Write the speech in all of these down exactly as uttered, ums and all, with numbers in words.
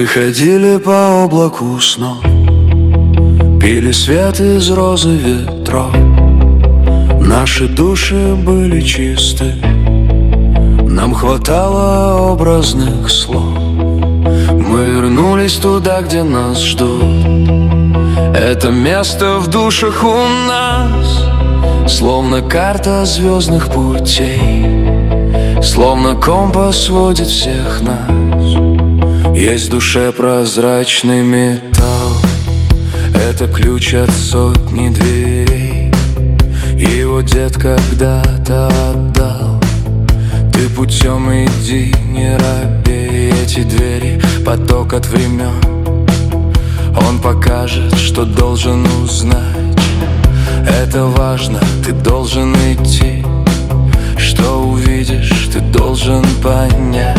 Мы ходили по облаку снов, пили свет из розы ветров. Наши души были чисты, нам хватало образных слов. Мы вернулись туда, где нас ждут. Это место в душах у нас, словно карта звездных путей, словно компас водит всех нас. Есть в душе прозрачный металл, это ключ от сотни дверей. Его дед когда-то отдал. Ты путем иди, не робей. Эти двери — поток от времен. Он покажет, что должен узнать. Это важно, ты должен идти. Что увидишь, ты должен понять.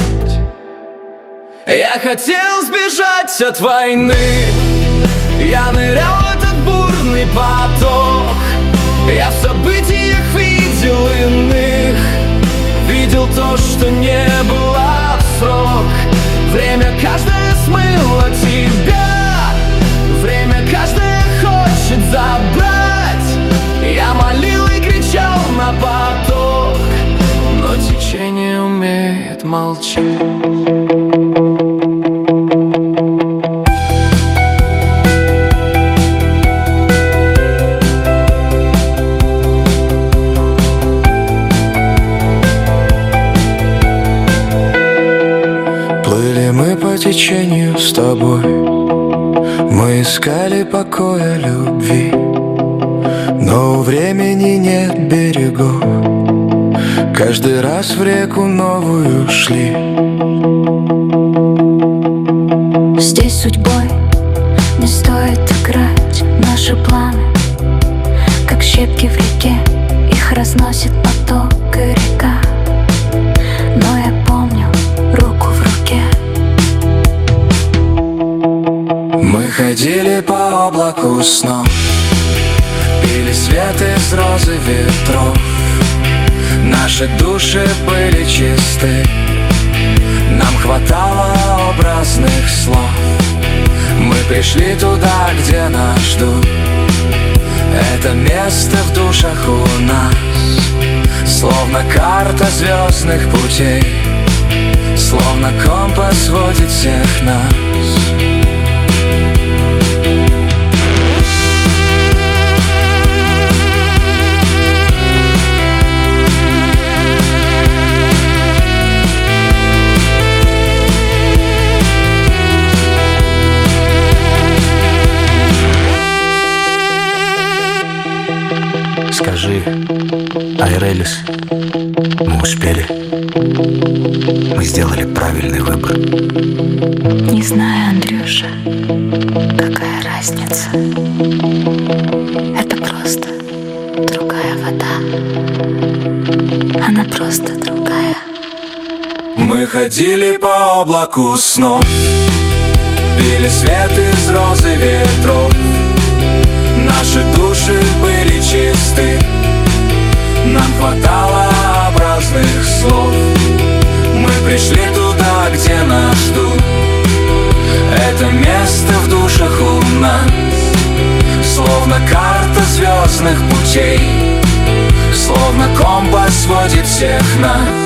Я хотел сбежать от войны, я нырял в этот бурный поток. Я в событиях видел иных, видел то, что не было в срок. Время каждое смыло тебя, время каждое хочет забрать. Я молил и кричал на поток, но течение умеет молчать. Мы по течению с тобой, мы искали покоя, любви, но у времени нет берегов. Каждый раз в реку новую шли. Здесь судьбой не стоит играть. Наши планы, как щепки в реке, их разносит поток и река. Но я помню руку в руке. Мы ходили по облаку снов, пили свет из розы ветров. Наши души были чисты, нам хватало образных слов. Мы пришли туда, где нас ждут. Это место в душах у нас, словно карта звездных путей, словно компас водит всех нас. Скажи, Айрелис, мы успели. Мы сделали правильный выбор. Не знаю, Андрюша, какая разница. Это просто другая вода. Она просто другая. Мы ходили по облаку снов, пили свет из розы ветров. Наши души были чисты, нам хватало образных слов. Мы пришли туда, где нас ждут. Это место в душах у нас, словно карта звездных путей, словно компас водит всех нас.